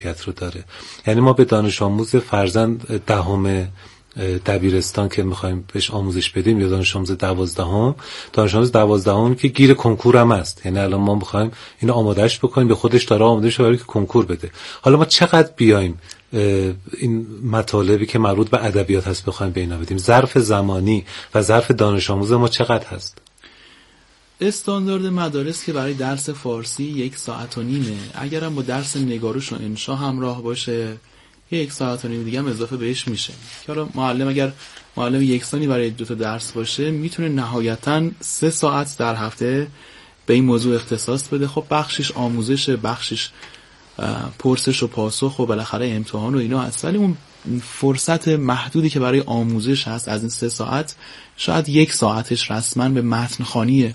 رو داره. یعنی ما به دانش آموز فرزند دهم دبیرستان که میخوایم بهش آموزش بدیم یا دانش آموز دوازدهم که گیر کنکور هم است، یعنی الان ما میخوایم اینو آمادهش بکنیم، به خودش داره آماده شه که کنکور بده. حالا ما چقدر بیایم این مطالبی که مربوط به ادبیات هست بخوایم به اینا بدیم؟ ظرف زمانی و ظرف دانش آموز ما چقدر هست؟ استاندارد مدارس که برای درس فارسی 1 ساعت و نیمه، اگرم با درس نگارش و انشا همراه باشه 1 ساعت و نیم دیگه هم اضافه بهش میشه. که حالا معلم اگر معلم یکسانی برای 2 تا درس باشه میتونه نهایتاً 3 ساعت در هفته به این موضوع اختصاص بده. خب بخشش آموزش، بخشش پرسش و پاسخ و بالاخره امتحان و اینا هست، ولی اون فرصت محدودی که برای آموزش هست از این 3 ساعت شاید 1 ساعتش رسما به متن خوانی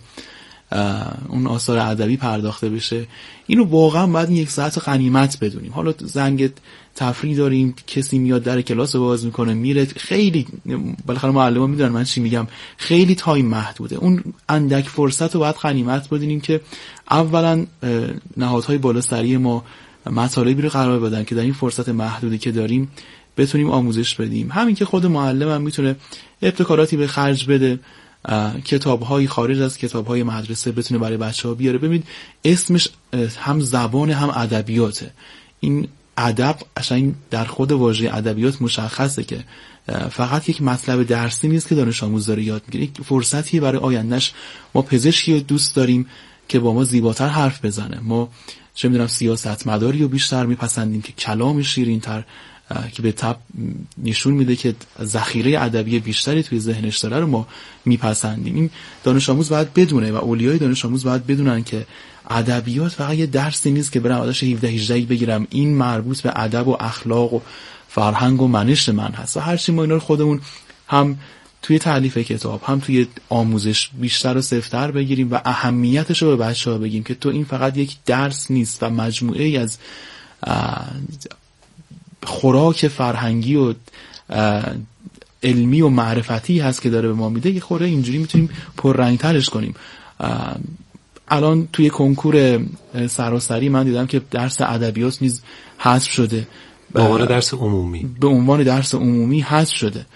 اون آثار ادبی پرداخته بشه. اینو واقعا باید 1 ساعت غنیمت بدونیم. حالا زنگ تفریح داریم، کسی میاد در کلاس باز میکنه میره، خیلی بالاخره معلمان میدونن من چی میگم، خیلی تایم محدوده. اون اندک فرصت رو باید غنیمت بدونیم که اولا نهادهای بالاسری ما مطالبی رو قرار بدن که در این فرصت محدودی که داریم بتونیم آموزش بدیم. همین که خود معلم هم میتونه ابتکاراتی به خرج بده، کتاب‌های خارج از کتاب‌های مدرسه بتونه برای بچه‌ها بیاره. ببینید اسمش هم زبان هم ادبیاته. این ادب قشنگ در خود واژه ادبیات مشخصه که فقط یک مطلب درسی نیست که دانش آموز داره یاد میگیره، یک فرصتی برای آیندهش. ما پزشکی رو دوست داریم که با ما زیباتر حرف بزنه، ما چه میدونم سیاستمداری رو بیشتر میپسندیم که کلام شیرین‌تر که به تبع نشون میده که ذخیره ادبی بیشتری توی ذهنش داره رو ما میپسندیم. این دانش آموز باید بدونه و اولیای دانش آموز باید بدونن که ادبیات فقط یه درسی نیست که برم ازش 17-18 بگیرم، این مربوط به ادب و اخلاق و فرهنگ و منش من هست. و هرچی ما اینا رو خودمون هم توی تالیف کتاب هم توی آموزش بیشتر و سفت‌تر بگیریم و اهمیتش رو به بچه‌ها بگیم که تو این فقط یک درس نیست و مجموعه ای از خوراک فرهنگی و علمی و معرفتی هست که داره به ما میده. یه خورده اینجوری میتونیم پررنگ‌ترش کنیم. الان توی کنکور سراسری من دیدم که درس ادبیات نیز حذف شده، به عنوان درس عمومی، به عنوان درس عمومی حذف شده.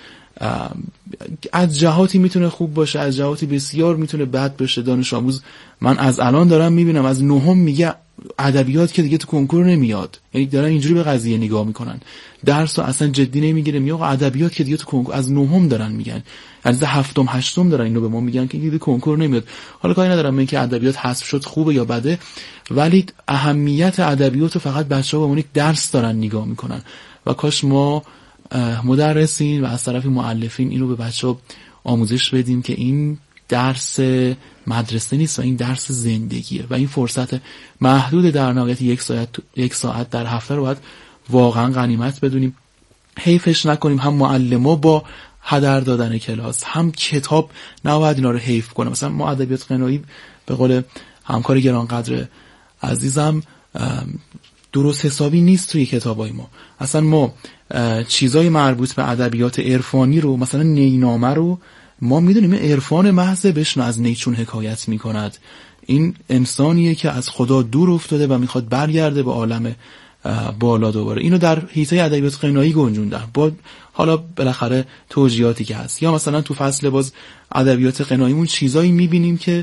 از جهاتی میتونه خوب باشه، از جهاتی بسیار میتونه بد باشه. دانش آموز من از الان دارم میبینم از نهم میگه ادبیات که دیگه تو کنکور نمیاد، یعنی دارن اینجوری به قضیه نگاه میکنن، درس رو اصلا جدی نمیگیره، میگه آقا ادبیات که دیگه تو کنکور، از نهم دارن میگن، از هفتم هشتم دارن اینو به ما میگن که دیگه کنکور نمیاد. حالا کاری ندارم من که ادبیات حذف شد خوبه یا بده، ولی اهمیت ادبیات رو فقط بچه‌ها به عنوان یک درس دارن نگاه میکنن و کاش ما مدرسین و از طرف مؤلفین اینو به بچه‌ها آموزش بدیم که این درس مدرسه نیست و این درس زندگیه و این فرصت محدود در نهایت 1 ساعت در هفته رو باید واقعا غنیمت بدونیم، حیفش نکنیم. هم معلم‌ها با هدر دادن کلاس، هم کتاب نباید اینا رو حیف کنه. مثلا ما ادبیات غنایی به قول همکار گرانقدر عزیزم درست حسابی نیست توی کتابای ما. اصلا ما چیزای مربوط به ادبیات عرفانی رو، مثلا نینامه رو ما میدونیم عرفان محض، بشنو از نی چون حکایت میکند، این انسانیه که از خدا دور افتاده و میخواد برگرده به عالم بالا دوباره. اینو در حیطه ادبیات غنایی گنجوندن با حالا بالاخره توجیهاتی که هست. یا مثلا تو فصل باز ادبیات غناییمون چیزایی میبینیم که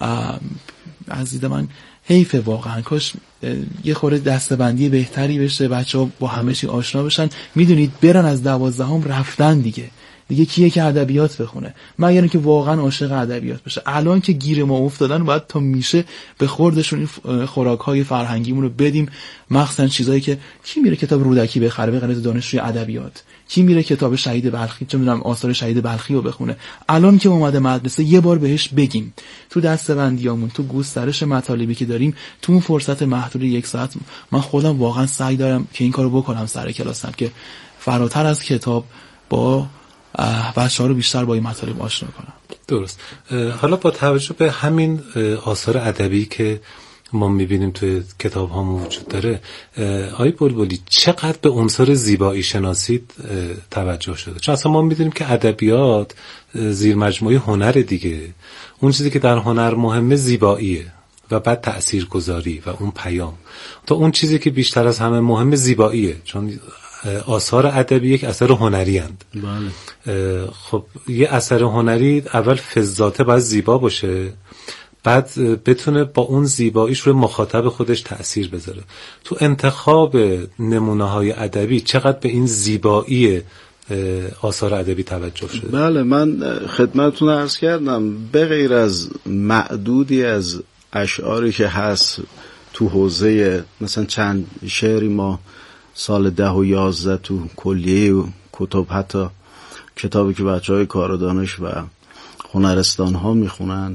از دید من حیف، واقعا کاش یه خورده دسته‌بندی بهتری بشه، بچه‌ها با همه چی آشنا بشن. میدونید برن از 12 رفتن دیگه کیه که ادبیات بخونه، مگر اینکه واقعا عاشق ادبیات بشه. الان که گیر ما افتادن باید تا میشه به خوردشون این خوراک‌های فرهنگیمون رو بدیم، مخصوصا چیزایی که کی میره کتاب رودکی بخره به غلط دانشجوی ادبیات، کی میره کتاب شهید بلخی، چه میدونم آثار شهید بلخی رو بخونه. الان که اومده مدرسه یه بار بهش بگیم، تو دسته‌بندیامون، تو گسترش مطالبی که داریم، تو اون فرصت محدود 1 ساعت من خودم واقعا سعی دارم که این کارو بکنم سر کلاسم که فراتر از کتاب با بچه‌ها رو بیشتر با این مطالب آشنا کنم. درست. حالا با توجه به همین آثار ادبی که ما می‌بینیم توی کتاب‌هامون وجود داره، آقای بلبلی چقدر به عنصر زیبایی شناسی توجه شده؟ چون اصلا ما می‌دونیم که ادبیات زیر مجموعه هنر دیگه، اون چیزی که در هنر مهمه زیباییه و بعد تأثیرگذاری و اون پیام. تا اون چیزی که بیشتر از همه مهم زیباییه، چون آثار ادبی یک اثر هنری اند. بله. خب یه اثر هنری اول فضاته باید زیبا باشه، بعد بتونه با اون زیباییش روی مخاطب خودش تأثیر بذاره. تو انتخاب نمونه‌های ادبی چقدر به این زیبایی آثار ادبی توجه شده؟ بله، من خدمتتون عرض کردم به غیر از معدودی از اشعاری که هست تو حوزه مثلا چند شعری ما سال 10 و 11 تو کلیه و کتب، حتی کتابی که بچه‌های کار و دانش و هنرستان ها میخونن،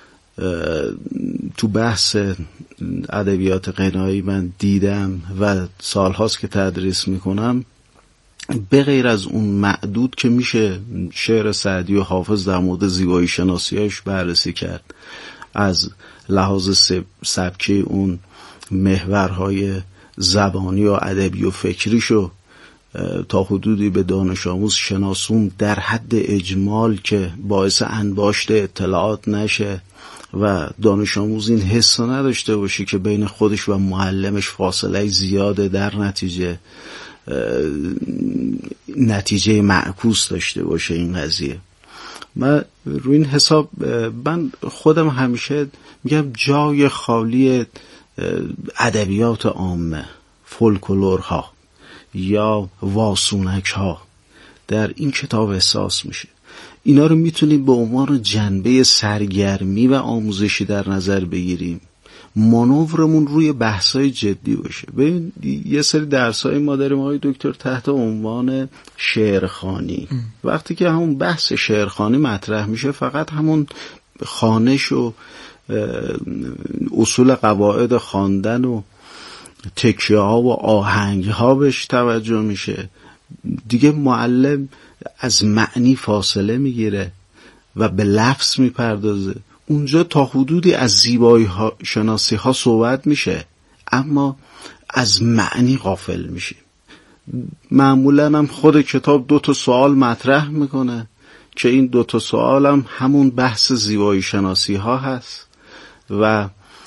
تو بحث ادبیات غنایی من دیدم و سالهاست که تدریس میکنم، به غیر از اون معدود که میشه شعر سعدی و حافظ در مورد زیبایی شناسیش بررسی کرد، از لحاظ سبکی اون محورهای زبانی و ادبی و فکریشو تا حدودی به دانش آموز شناسون در حد اجمال که باعث انباشت اطلاعات نشه و دانش آموز این حس نداشته باشه که بین خودش و معلمش فاصله زیاده، در نتیجه معکوس داشته باشه این قضیه. من روی این حساب من خودم همیشه میگم جای خالی ادبیات عامه، فولکلورها یا واسونک ها در این کتاب احساس میشه. اینا رو میتونیم به عنوان جنبه سرگرمی و آموزشی در نظر بگیریم، مانورمون روی بحثای جدی باشه. ببین یه سری درسای ما داریم آقای دکتر تحت عنوان شعرخوانی. وقتی که همون بحث شعرخوانی مطرح میشه، فقط همون خوانش و اصول قواعد خواندن و تکیه ها و آهنگ ها بهش توجه میشه. دیگه معلم از معنی فاصله میگیره و به لفظ میپردازه. اونجا تا حدودی از زیبایی ها شناسی ها صحبت میشه، اما از معنی غافل میشه. معمولا هم خود کتاب 2 سوال مطرح میکنه که این 2 سوال هم همون بحث زیبایی شناسی ها هست و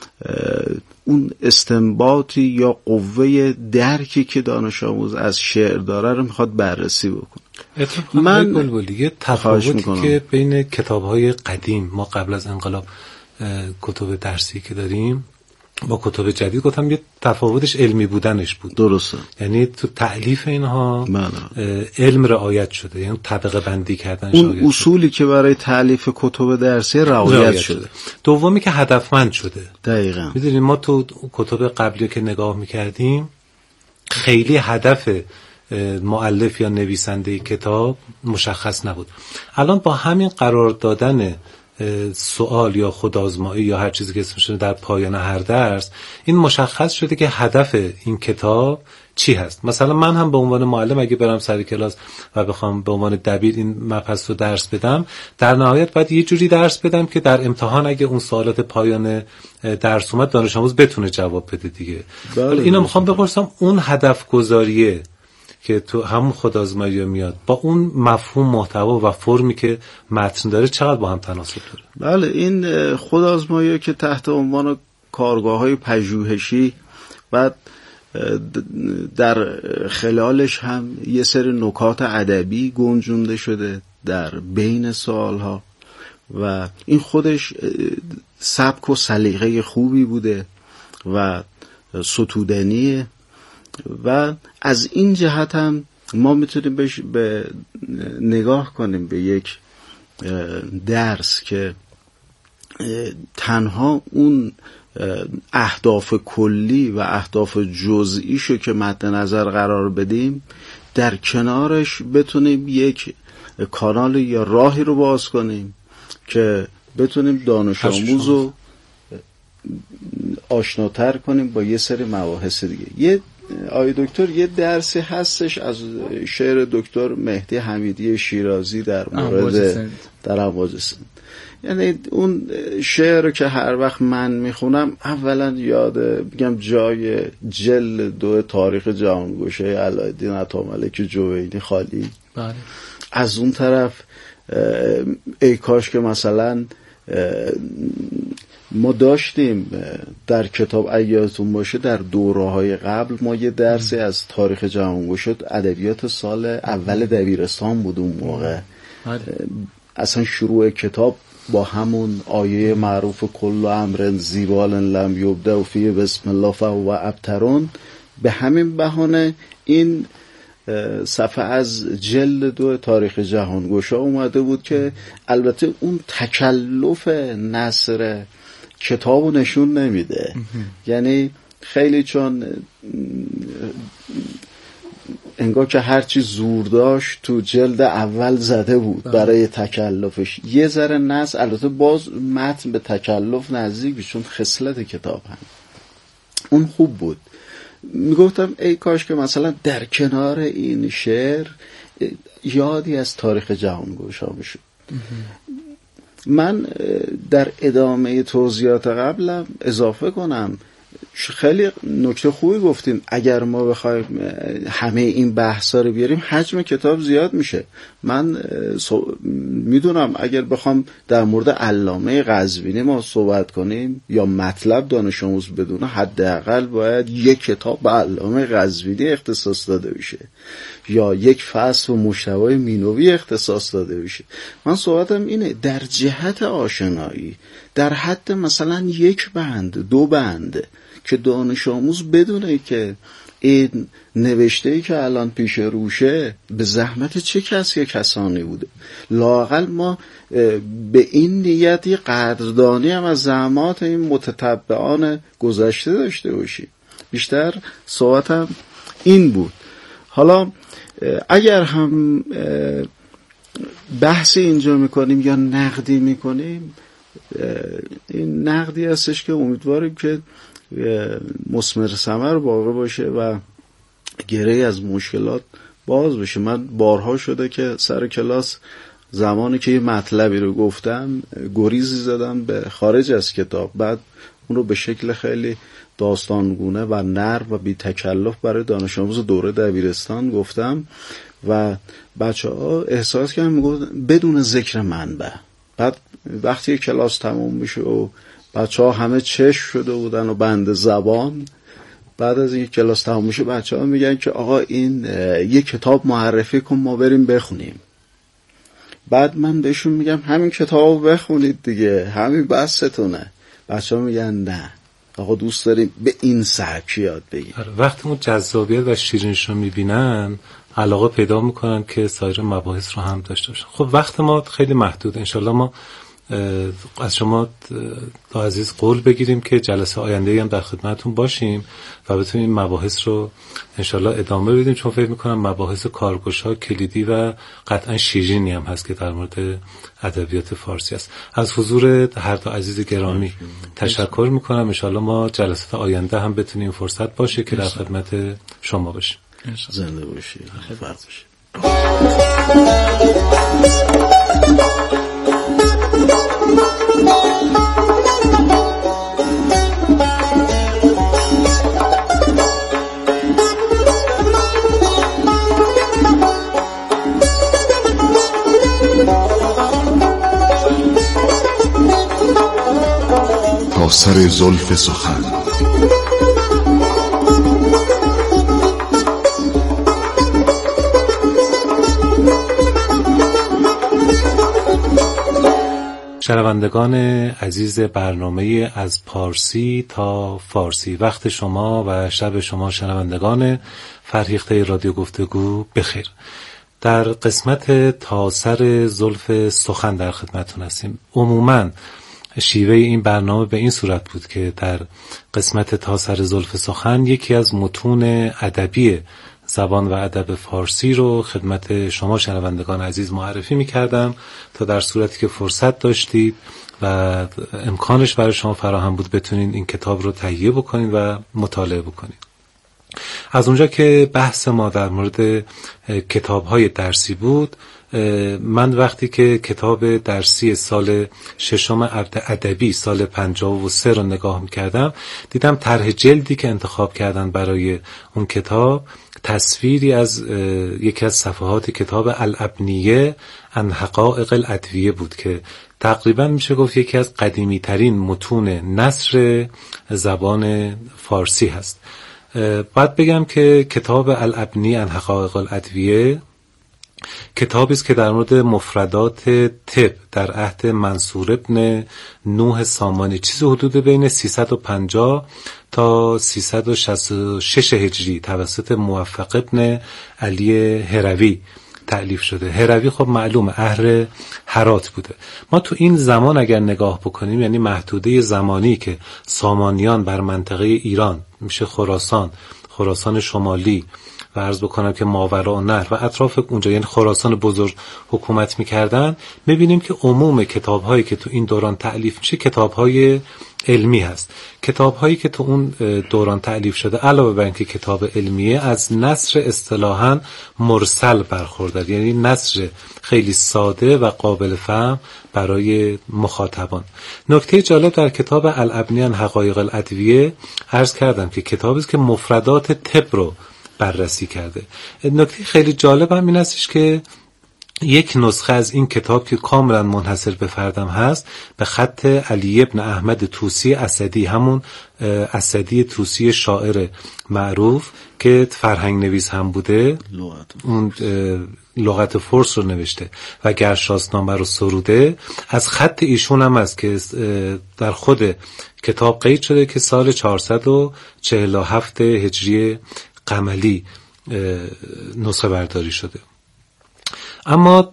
اون استنباطی یا قوه درکی که دانش آموز از شعر داره رو میخواد بررسی بکنه. من بلبلی تفاوتی که بین کتاب‌های قدیم ما قبل از انقلاب کتب درسی که داریم با کتب جدید، گفتم یه تفاوتش علمی بودنش بود. درسته. یعنی تو تألیف اینها علم رعایت شده، یعنی طبقه بندی کردنش اون اصولی که برای تألیف کتب درسی رعایت شده. دومی که هدفمند شده. دقیقاً. می‌دونید ما تو کتب قبلی که نگاه می‌کردیم خیلی هدف مؤلف یا نویسنده کتاب مشخص نبود. الان با همین قرار دادن سوال یا خودآزمایی یا هر چیزی که اسمش در پایان هر درس، این مشخص شده که هدف این کتاب چی هست. مثلا من هم به عنوان معلم اگه برم سر کلاس و بخوام به عنوان دبیر این مبحث رو درس بدم، در نهایت باید یه جوری درس بدم که در امتحان اگه اون سوالات پایان درس اومد دانش آموز بتونه جواب بده دیگه. اینو میخوام بپرسم، اون هدف گذاریه که تو همون خودآزمایی میاد با اون مفهوم محتوا و فرمی که متن داره چقدر با هم تناسب داره؟ بله، این خودآزمایی که تحت عنوان کارگاه‌های پژوهشی بعد در خلالش هم یه سری نکات ادبی گنجونده شده در بین سوالها و این خودش سبک و سلیقه خوبی بوده و ستودنیه و از این جهت هم ما میتونیم به نگاه کنیم به یک درس که تنها اون اهداف کلی و اهداف جزئیشو که مد نظر قرار بدیم، در کنارش بتونیم یک کانال یا راهی رو باز کنیم که بتونیم دانش آموز رو آشناتر کنیم با یه سری مباحث دیگه. آقای دکتر یه درسی هستش از شعر دکتر مهدی حمیدی شیرازی در مورد در امواج سند. یعنی اون شعر که هر وقت من میخونم اولا یاد میگم جای جلد 2 تاریخ جهانگوشه علایالدین عطاملک جوینی خالی. بله. از اون طرف ای کاش که مثلا ما داشتیم در کتاب ایاتون باشه در دوره‌های قبل ما یه درسی از تاریخ جهانگشا ادبیات سال اول دبیرستان بود اون موقع. اصلا شروع کتاب با همون آیه معروف کل امر زیبال لم یبدأ فیه بسم الله فهو ابتر، به همین بهانه این صفحه از جلد 2 تاریخ جهانگشا اومده بود که البته اون تکلف نثر کتابو نشون نمیده. یعنی خیلی چون انگار که هرچی زور داشت تو جلد اول زده بود برای تکلفش. یه ذره نثر البته باز متن به تکلف نزدیک چون خصلت کتاب هم اون خوب بود. میگفتم ای کاش که مثلا در کنار این شعر یادی از تاریخ جهانگشا میشد. من در ادامه توضیحات قبلم اضافه کنم، خیلی نکته خوبی گفتین. اگر ما بخوایم همه این بحثا رو بیاریم حجم کتاب زیاد میشه. من میدونم اگر بخوام در مورد علامه قزوینی ما صحبت کنیم یا مطلب دانش آموز بدونه، حداقل باید یک کتاب به علامه قزوینی اختصاص داده بشه یا یک فصل و مجتبی مینوی اختصاص داده بشه. من صحبتم اینه در جهت آشنایی در حد مثلا 1 بند 2 بند که دانش آموز بدونه که این نوشته‌ای که الان پیش روشه به زحمت چه کسانی بوده. لااقل ما به این نیتی قدردانی هم از زحمات این متتبعان گذشته داشته باشیم. بیشتر صحبتم این بود. حالا اگر هم بحثی اینجا میکنیم یا نقدی میکنیم، این نقدی هستش که امیدواریم که مثمر ثمر واقع باشه و گره از مشکلات باز بشه. من بارها شده که سر کلاس زمانی که یه مطلبی رو گفتم گریزی زدم به خارج از کتاب، بعد اون رو به شکل خیلی داستانگونه و نرم و بی تکلف برای دانش آموز دوره دبیرستان گفتم و بچه‌ها احساس کردن میگفتن بدون ذکر منبع. بعد وقتی کلاس تموم میشه و بچه‌ها همه چشم شده بودن و بند زبان، بعد از این کلاس تموم میشه بچه‌ها میگن که آقا این یه کتاب معرفی کن ما بریم بخونیم. بعد من بهشون میگم همین کتابو بخونید دیگه، همین بستونه. بچه‌ها میگن نه آقا دوست داریم به این سبک یاد بگیریم. وقتی اون جذابیت و شیرینیش رو میبینن علاقه پیدا میکنن که سایر مباحث رو هم داشته باشن. خب وقت ما خیلی محدود، انشالله ما از شما عزیز قول بگیریم که جلسه آینده هم در خدمتون باشیم و بتونیم مباحث رو انشالله ادامه بدیم، چون فکر میکنم مباحث کارگشا کلیدی و قطعا شیرینی هم هست که در مورد ادبیات فارسی است. از حضور هر دو عزیز گرامی تشکر میکنم. انشالله ما جلسات آینده هم بتونیم فرصت باشه که در خدمت شما باشیم. زنده باشید. خدمت باشید. تا سر زلف سخن شنوندگان عزیز برنامه از پارسی تا فارسی، وقت شما و شب شما شنوندگان فرهیخته رادیو گفتگو بخیر. در قسمت تا سر زلف سخن در خدمتتون هستیم. عموماً شیوه این برنامه به این صورت بود که در قسمت تا سر زلف سخن یکی از متون ادبی زبان و ادب فارسی رو خدمت شما شنوندگان عزیز معرفی می‌کردم تا در صورتی که فرصت داشتید و امکانش برای شما فراهم بود بتونین این کتاب رو تهیه بکنید و مطالعه بکنید. از اونجا که بحث ما در مورد کتاب‌های درسی بود، من وقتی که کتاب درسی سال 6 ادبی سال 53 رو نگاه می‌کردم، دیدم طرح جلدی که انتخاب کردن برای اون کتاب تصویری از یکی از صفحات کتاب الابنیه عن حقایق الادویه بود که تقریبا میشه گفت یکی از قدیمی ترین متون نثر زبان فارسی هست. باید بگم که کتاب الابنی عن حقایق الادویه کتابی است که در مورد مفردات طب در عهد منصور ابن نوح سامانی چیزی حدود بین 350 تا 366 هجری توسط موفق ابن علی هروی تألیف شده. هروی خب معلوم اهل هرات بوده. ما تو این زمان اگر نگاه بکنیم، یعنی محدوده زمانی که سامانیان بر منطقه ایران، میشه خراسان شمالی و عرض بکنم که ماوراءالنهر و اطراف اونجا، یعنی خراسان بزرگ حکومت میکردن، میبینیم که عموم کتاب‌هایی که تو این دوران تألیف میشه کتاب‌های علمی هست. کتاب‌هایی که تو اون دوران تألیف شده علاوه بر اینکه کتاب علمیه، از نثر اصطلاحاً مرسل برخوردار، یعنی نثر خیلی ساده و قابل فهم برای مخاطبان. نکته جالب در کتاب الابنی عن حقایق الادویه عرض کردم که کتابی است که مفردات طب رو بررسی کرده. نکته خیلی جالب هم این هستش که یک نسخه از این کتاب که کاملا منحصر به فردم هست، به خط علی ابن احمد طوسی اسدی، همون اسدی طوسی شاعر معروف که فرهنگ نویس هم بوده، اون لغت فارس رو نوشته و گرشاسنامه رو سروده، از خط ایشون هم است که در خود کتاب قید شده که سال 447 هجری قمری نسخه برداری شده. اما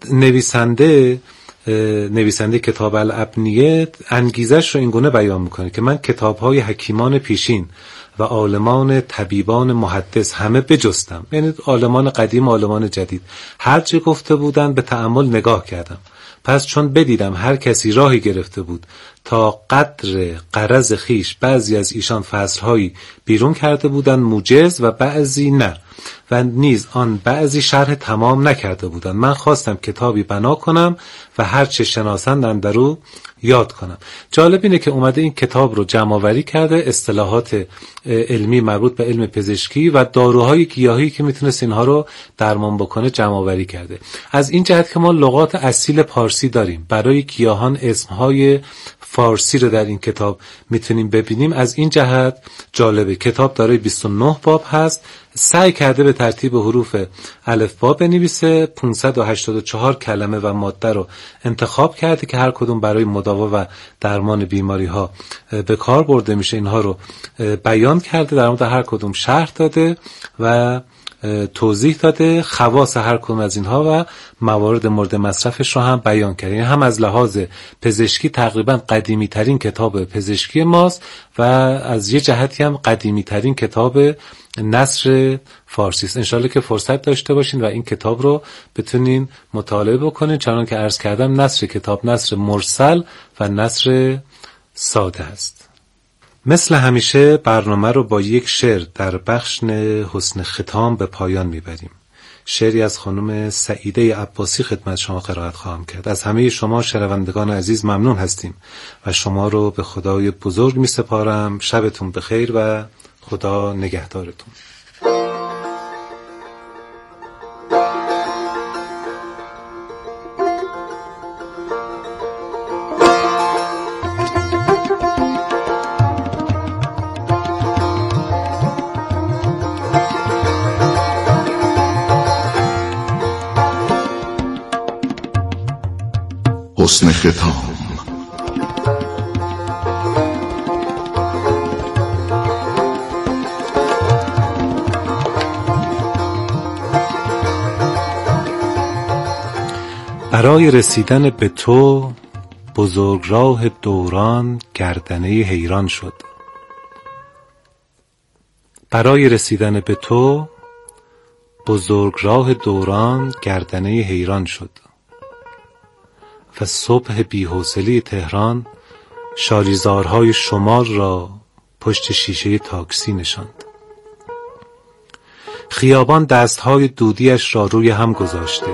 نویسنده کتاب الابنیه انگیزش رو اینگونه بیان میکنه که من کتاب‌های حکیمان پیشین و عالمان طبیبان محدث همه بجستم، یعنی عالمان قدیم و عالمان جدید، هر چه گفته بودن به تأمل نگاه کردم. پس چون بدیدم هر کسی راهی گرفته بود تا قدر غرض خیش، بعضی از ایشان فصلهایی بیرون کرده بودند موجز و بعضی نه، و نیز آن بعضی شرح تمام نکرده بودند. من خواستم کتابی بنا کنم و هر چه شناسندم درو یاد کنم. جالب اینه که اومده این کتاب رو جمع‌آوری کرده، اصطلاحات علمی مربوط به علم پزشکی و داروهای گیاهی که میتونست اینها رو درمان بکنه جمع‌آوری کرده. از این جهت که ما لغات اصیل پارسی داریم، برای گیاهان اسمهای فارسی رو در این کتاب میتونیم ببینیم. از این جهت جالبه. کتاب دارای 29 باب هست، سعی کرده به ترتیب حروف الفبا بنویسه، 584 کلمه و ماده رو انتخاب کرده که هر کدوم برای مداوا و درمان بیماری ها به کار برده میشه. اینها رو بیان کرده، در مورد هر کدوم شرح داده و توضیح داده، خواص هر کدوم از اینها و موارد مورد مصرفش رو هم بیان کرده. یعنی هم از لحاظ پزشکی تقریبا قدیمی ترین کتاب پزشکی ماست و از یه جهتی هم قدیمی ترین کتاب نثر فارسی است. انشالله که فرصت داشته باشین و این کتاب رو بتونین مطالعه بکنین. چنان که عرض کردم نثر کتاب نثر مرسل و نثر ساده است. مثل همیشه برنامه رو با یک شعر در بخش حسن ختام به پایان میبریم. شعری از خانم سعیده عباسی خدمت شما قرائت خواهم کرد. از همه شما شنوندگان عزیز ممنون هستیم و شما رو به خدای بزرگ می سپارم. شبتون بخیر و خدا نگهدارتون. حسن ختام. برای رسیدن به تو بزرگراه دوران گردنه حیران شد. برای رسیدن به تو بزرگراه دوران گردنه حیران شد و صبح بی‌حوصله تهران شالیزارهای شمال را پشت شیشه تاکسی نشاند. خیابان دستهای دودیش را روی هم گذاشته،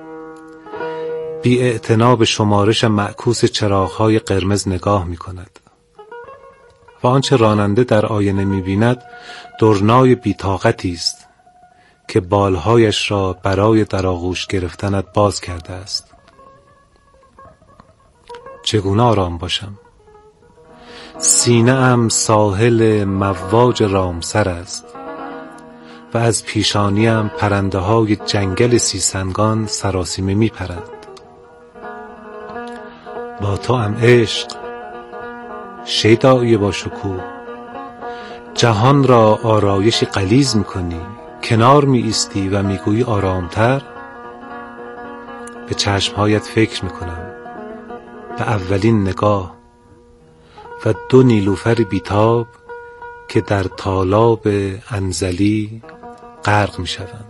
بی اعتنا به شمارش معکوس چراغهای قرمز نگاه می کند و آنچه راننده در آینه می بیند درنای بی‌طاقتی است که بالهایش را برای در آغوش گرفتنت باز کرده است. چگونه آرام باشم؟ سینه ام ساحل مواج رامسر است و از پیشانیم پرنده های جنگل سیسنگان سراسیمه می پرند. با تو ام عشق شیدایی با شکوه، جهان را آرایشی غلیظ می کنی، کنار می ایستی و می گویی آرامتر. به چشمهایت فکر می کنم، به اولین نگاه و 2 نیلوفر بیتاب که در تالاب انزلی غرق می شوند.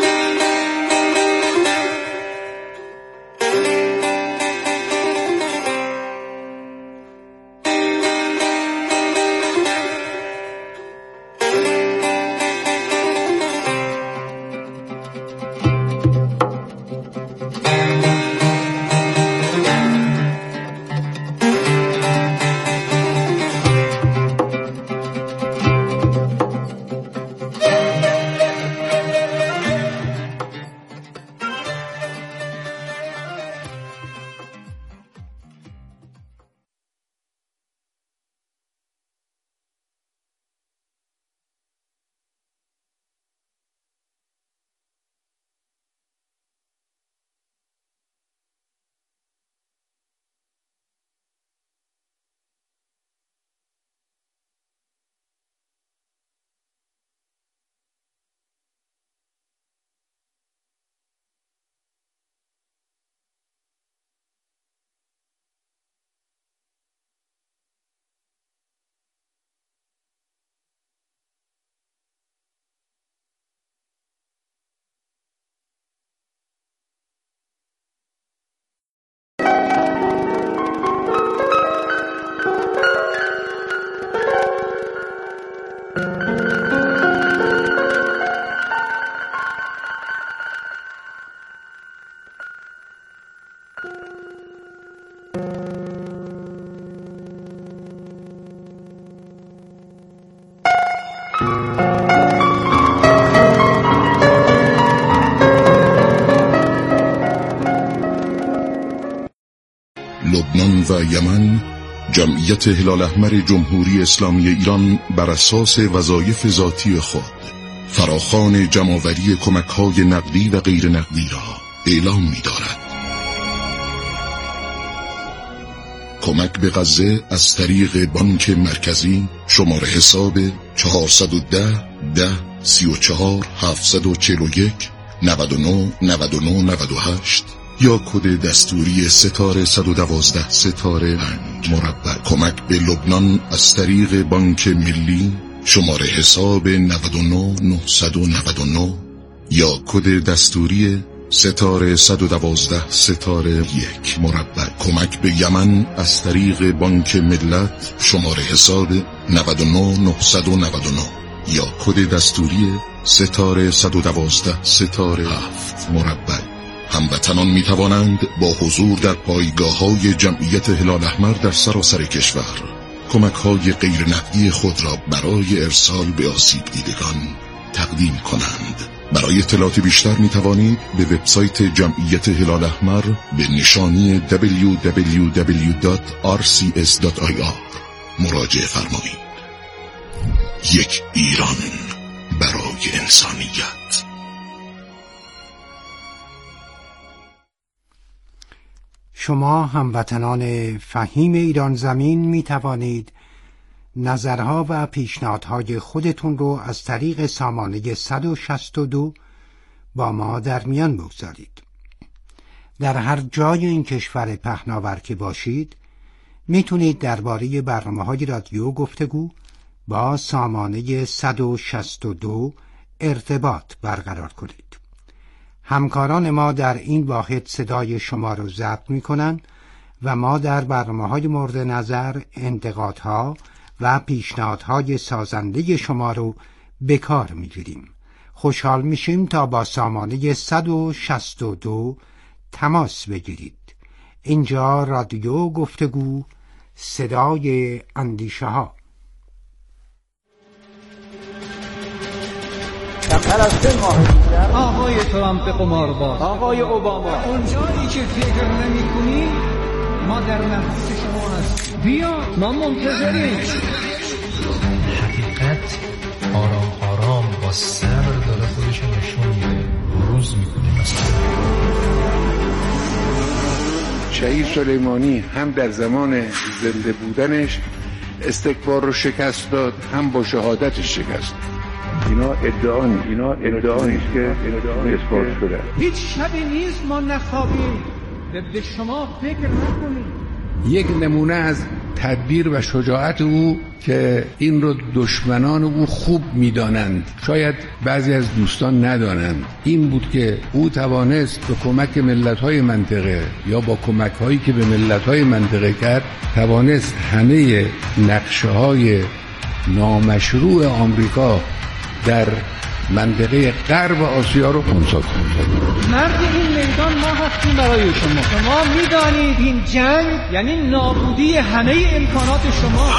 لبنان و یمن، جمعیت هلال احمر جمهوری اسلامی ایران بر اساس وظایف ذاتی خود فراخوان جمع‌آوری کمک‌های نقدی و غیر نقدی را اعلام می‌دارد. کمک به غزه از طریق بانک مرکزی شماره حساب 410 10 34 741 99 99 98 یا کد دستوری ستاره 112 ستاره 5 مربع. کمک به لبنان از طریق بانک ملی شماره حساب 99 999 یا کد دستوری ستاره 112 ستاره 1 مربع. کمک به یمن از طریق بانک ملت شماره حساب 99 999 یا کد دستوری ستاره 112 ستاره 7 مربع. هموطنان می توانند با حضور در پایگاه‌های جمعیت هلال احمر در سراسر کشور کمک‌های غیر نقدی خود را برای ارسال به آسیب دیدگان تقدیم کنند. برای اطلاعات بیشتر می توانید به وبسایت جمعیت هلال احمر به نشانی www.rcs.ir مراجعه فرمایید. یک ایران برای انسانیت. شما هموطنان فهیم ایران زمین می توانید نظرها و پیشنهادهای خودتون رو از طریق سامانه 162 با ما در میان بگذارید. در هر جای این کشور پهناور که باشید میتونید درباره برنامه‌های رادیو گفتگو با سامانه 162 ارتباط برقرار کنید. همکاران ما در این واحد صدای شما رو ضبط میکنن و ما در برنامه‌های مورد نظر انتقادها و پیشنهادهای سازنده شما رو به کار میگیریم. خوشحال میشیم تا با سامانه 162 تماس بگیرید. اینجا رادیو گفتگو، صدای اندیشه ها. کمتر از 3 ماه دیگر آقای ترامپ قمارباز، آقای اوباما، اونجایی که فکر نمی‌کنی ما در محفوظ شما هست. بیا ما منتظریم. حقیقت آرام آرام با صبر داره خودش نشون میده، بروز میکنه. مثلا شهید سلیمانی هم در زمان زنده بودنش استکبار رو شکست داد، هم با شهادتش شکست. اینا ادعا نیست که اثبات شده. هیچ شبی نیست ما نخوابیم. به شما فکر نکنید. یک نمونه از تدبیر و شجاعت او که این رو دشمنان او خوب میدانند، شاید بعضی از دوستان ندانند، این بود که او توانست به کمک ملت‌های منطقه یا با کمک‌هایی که به ملت‌های منطقه کرد، توانست همه نقشه‌های نامشروع آمریکا در منطقه غرب آسیا رو خنثی کنند. مرد این میدان ما هستیم برای شما. شما میدانید این جنگ یعنی نابودی همه امکانات شما.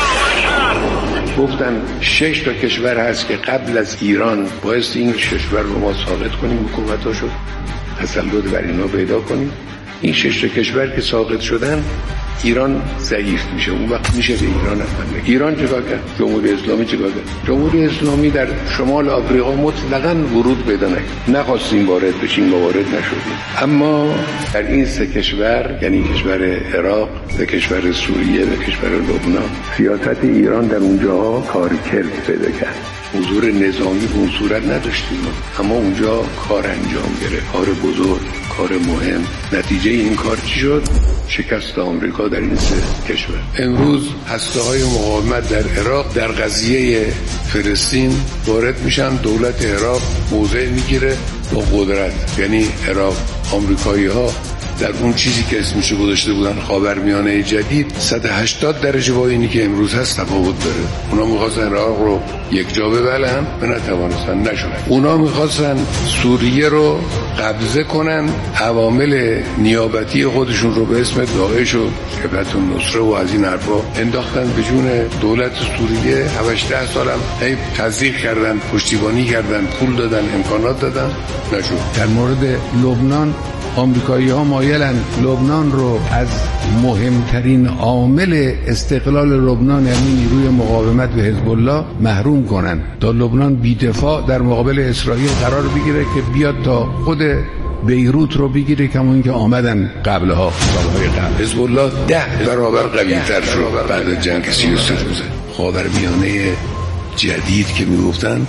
گفتن 6 تا کشور هست که قبل از ایران باعث این کشور رو ما ساقط کنیم، حکومتاشو تسلط بر اینا پیدا کنیم. این 6 تا کشور که ساقط شدن، ایران ضعیف میشه. اون وقت میشه به ایران حمله. ایران چیکار کرد؟ جمهوری اسلامی چیکار کرد؟ جمهوری اسلامی در شمال آفریقا مطلقاً ورود پیدا نکرد. نخواستیم وارد بشیم و وارد نشدیم. اما در این 3 کشور، یعنی کشور عراق، کشور سوریه و کشور لبنان، سیاست ایران در اونجاها کارکرد پیدا کرد. حضور نظامی به اون صورت نداشتیم، اما اونجا کار انجام گرفت، کار بزرگ، کار مهم. نتیجه این کار چی شد؟ شکست آمریکا در این 3 کشور. امروز هسته‌های مقاومت در عراق در قضیه فلسطین وارد میشن، دولت عراق موضع میگیره با قدرت. یعنی عراق، آمریکایی‌ها در اون چیزی که اسمشو گذاشته بودن خاورمیانه جدید 180 درجه با اینی که امروز هست تفاوت داره. اونا می‌خواستن عراق رو یک جا ببلن و نتوانستن، نشدن. اونا می‌خواستن سوریه رو قبضه کنن، عوامل نیابتی خودشون رو به اسم داعش و جبهت النصره و از این حرفا انداختن به جون دولت سوریه. 7-8 سالم تزریق کردن، پشتیبانی کردن، پول دادن، امکانات دادن، نشد. در مورد لبنان آمریکایی‌ها مایلن لبنان رو از مهمترین عامل استقلال لبنان، یعنی نیروی مقاومت به حزب الله، محروم کنن تا لبنان بی‌دفاع در مقابل اسرائیل قرار بگیره که بیاد تا خود بیروت رو بگیره، کمون که آمدن قبلها، سالهای قبل. حزب الله 10 برابر قوی‌تر شد بعد از جنگ 33 روزه. خاورمیانه جدید که میگفتن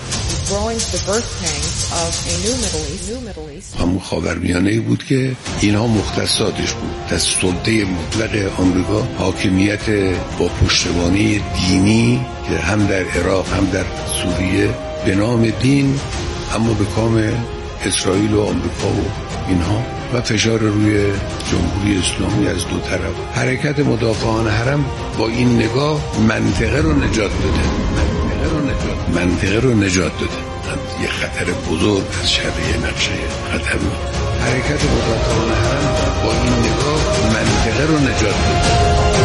همون خاورمیانه‌ای بود که اینها مختصاتش بود. دست سلطه مطلق آمریکا، حاکمیت با پشتوانه دینی که هم در عراق هم در سوریه به نام دین، اما به کام اسرائیل و آمریکا و اینها، و فشار روی جمهوری اسلامی از دو طرف. حرکت مدافعان حرم با این نگاه منطقه رو نجات داده. منطقه رو نجات داده. یه خطر بزرگ از شر نقشه خطر بود. حرکت مدافعان حرم با این نگاه منطقه رو نجات داده.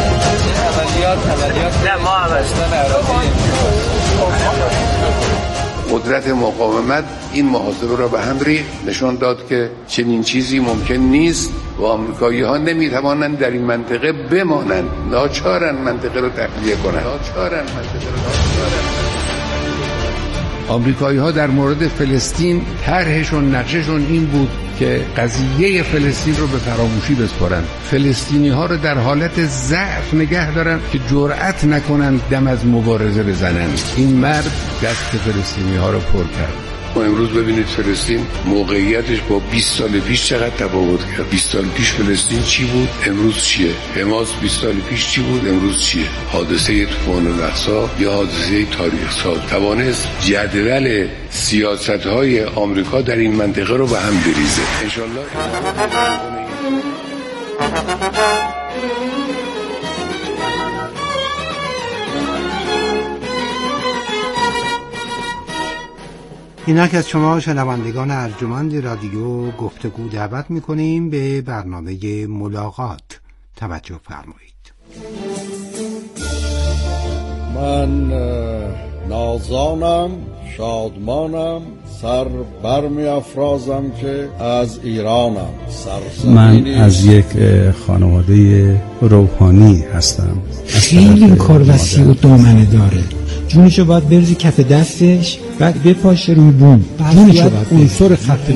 نه ما قدرت مقاومت این محاسبه را به هم ریخت، نشان داد که چنین چیزی ممکن نیست و آمریکایی‌ها نمی‌توانند در این منطقه بمانند. ناچارن منطقه رو تخلیه کنند. آمریکایی‌ها در مورد فلسطین طرحشون، نقششون این بود که قضیه فلسطین رو به فراموشی بسپارن، فلسطینی‌ها رو در حالت ضعف نگه دارن که جرأت نکنن دم از مبارزه بزنن. این مرد دست فلسطینی‌ها رو پر کرد. ما امروز ببینید فلسطین موقعیتش با 20 سال پیش چقدر تفاوت کرد. 20 سال پیش فلسطین چی بود؟ امروز چیه؟ حماس 20 سال پیش چی بود؟ امروز چیه؟ حادثه طوفان الاقصی یا حادثه تاریخ ساز توانست جدول سیاست‌های آمریکا در این منطقه رو به هم بریزه. انشالله اینک از شما شنوندگان ارجمند رادیو گفتگو دعوت می‌کنیم به برنامه ملاقات توجه فرمایید. من نازانم، شادمانم، سر برمی افرازم که از ایرانم. من از یک خانواده روحانی هستم. خیلی این کار وسیع و دامنه داره. جونشو باید برزی کف دستش، بعد بپاشه روی بوم. جونشو باید عنصر خط